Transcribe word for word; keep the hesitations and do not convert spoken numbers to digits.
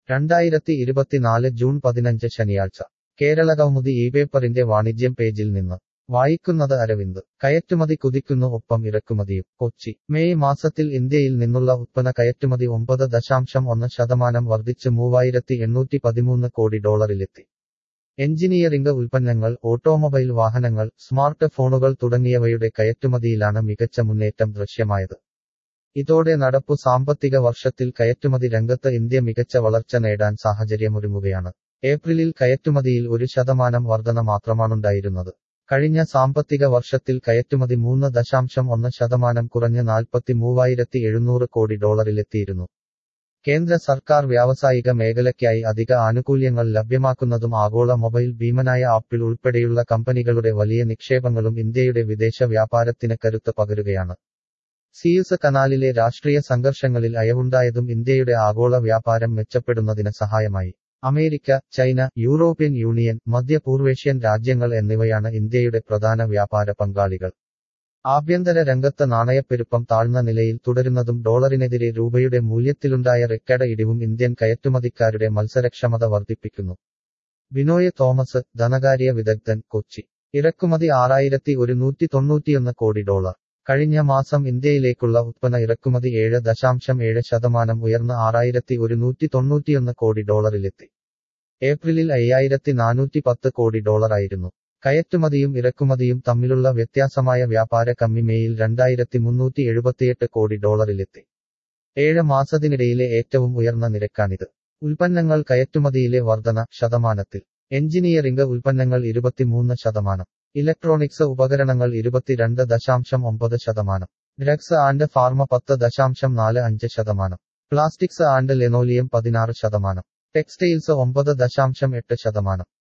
രണ്ടായിരത്തി ഇരുപത്തിനാല് ജൂൺ പതിനഞ്ച് ശനിയാഴ്ച കേരളകൗമുദി ഈ പേപ്പറിന്റെ വാണിജ്യം പേജിൽ നിന്ന് വായിക്കുന്നത് അരവിന്ദ്. കയറ്റുമതി കുതിക്കുന്നു, ഒപ്പം ഇറക്കുമതിയും. കൊച്ചി. മെയ് മാസത്തിൽ ഇന്ത്യയിൽ നിന്നുള്ള ഉത്പന്ന കയറ്റുമതി ഒമ്പത് ദശാംശം ഒന്ന് ശതമാനം വർദ്ധിച്ച് മൂവായിരത്തി എണ്ണൂറ്റി പതിമൂന്ന് കോടി ഡോളറിലെത്തി. എഞ്ചിനീയറിംഗ് ഉൽപ്പന്നങ്ങൾ, ഓട്ടോമൊബൈൽ വാഹനങ്ങൾ, സ്മാർട്ട് ഫോണുകൾ തുടങ്ങിയവയുടെ കയറ്റുമതിയിലാണ് മികച്ച മുന്നേറ്റം ദൃശ്യമായത്. ഇതോടെ നടപ്പു സാമ്പത്തിക വർഷത്തിൽ കയറ്റുമതി രംഗത്ത് ഇന്ത്യ മികച്ച വളർച്ച നേടാൻ സാഹചര്യമൊരുങ്ങുകയാണ്. ഏപ്രിലിൽ കയറ്റുമതിയിൽ ഒരു ശതമാനം വർധന മാത്രമാണുണ്ടായിരുന്നത്. കഴിഞ്ഞ സാമ്പത്തിക വർഷത്തിൽ കയറ്റുമതി മൂന്ന് ദശാംശം ഒന്ന് ശതമാനം കുറഞ്ഞ് നാൽപ്പത്തി മൂവായിരത്തി എഴുന്നൂറ് കോടി ഡോളറിലെത്തിയിരുന്നു. കേന്ദ്ര സർക്കാർ വ്യാവസായിക മേഖലയ്ക്കായി അധിക ആനുകൂല്യങ്ങൾ ലഭ്യമാക്കുന്നതും ആഗോള മൊബൈൽ ഭീമനായ ആപ്പിൾ ഉൾപ്പെടെയുള്ള കമ്പനികളുടെ വലിയ നിക്ഷേപങ്ങളും ഇന്ത്യയുടെ വിദേശ വ്യാപാരത്തിന് കരുത്ത് പകരുകയാണ്. സീയൂസ് കനാലിലെ രാഷ്ട്രീയ സംഘർഷങ്ങളിൽ അയവുണ്ടായതും ഇന്ത്യയുടെ ആഗോള വ്യാപാരം മെച്ചപ്പെടുന്നതിന് സഹായമായി. അമേരിക്ക, ചൈന, യൂറോപ്യൻ യൂണിയൻ, മധ്യപൂർവേഷ്യൻ രാജ്യങ്ങൾ എന്നിവയാണ് ഇന്ത്യയുടെ പ്രധാന വ്യാപാര പങ്കാളികൾ. ആഭ്യന്തര രംഗത്ത് നാണയപ്പെരുപ്പം താഴ്ന്ന നിലയിൽ തുടരുന്നതും ഡോളറിനെതിരെ രൂപയുടെ മൂല്യത്തിലുണ്ടായ റെക്കോർഡ് ഇടിവും ഇന്ത്യൻ കയറ്റുമതിക്കാരുടെ മത്സരക്ഷമത വർദ്ധിപ്പിക്കുന്നു. ബിനോയ് തോമസ്, ധനകാര്യ വിദഗ്ധൻ, കൊച്ചി. ഇറക്കുമതി ആറായിരത്തി ഒരുന്നൂറ്റി തൊണ്ണൂറ്റിയൊന്ന് കോടി ഡോളർ. കഴിഞ്ഞ മാസം ഇന്ത്യയിലേക്കുള്ള ഉത്പന്ന ഇറക്കുമതി ഏഴ് ദശാംശം ഏഴ് ശതമാനം ഉയർന്ന് ആറായിരത്തി ഒരുന്നൂറ്റി തൊണ്ണൂറ്റിയൊന്ന് കോടി ഡോളറിലെത്തി. ഏപ്രിലിൽ അയ്യായിരത്തി നാനൂറ്റി പത്ത് കോടി ഡോളറായിരുന്നു. കയറ്റുമതിയും ഇറക്കുമതിയും തമ്മിലുള്ള വ്യത്യാസമായ വ്യാപാര കമ്മി മേയിൽ രണ്ടായിരത്തി മുന്നൂറ്റി എഴുപത്തിയെട്ട് കോടി ഡോളറിലെത്തി. ഏഴ് മാസത്തിനിടയിലെ ഏറ്റവും ഉയർന്ന നിരക്കാണിത്. ഉൽപ്പന്നങ്ങൾ കയറ്റുമതിയിലെ വർധന ശതമാനത്തിൽ. എഞ്ചിനീയറിംഗ് ഉൽപ്പന്നങ്ങൾ ഇരുപത്തിമൂന്ന് ശതമാനം. ഇലക്ട്രോണിക്സ് ഉപകരണങ്ങൾ ഇരുപത്തിരണ്ട് ദശാംശം ഒമ്പത് ശതമാനം. ഡ്രഗ്സ് ആൻഡ് ഫാർമ പത്ത് ദശാംശം നാല് അഞ്ച് ശതമാനം. പ്ലാസ്റ്റിക്സ് ആൻഡ് ലെനോലിയം പതിനാറ് ശതമാനം. ടെക്സ്റ്റൈൽസ് ഒമ്പത് ദശാംശം എട്ട് ശതമാനം.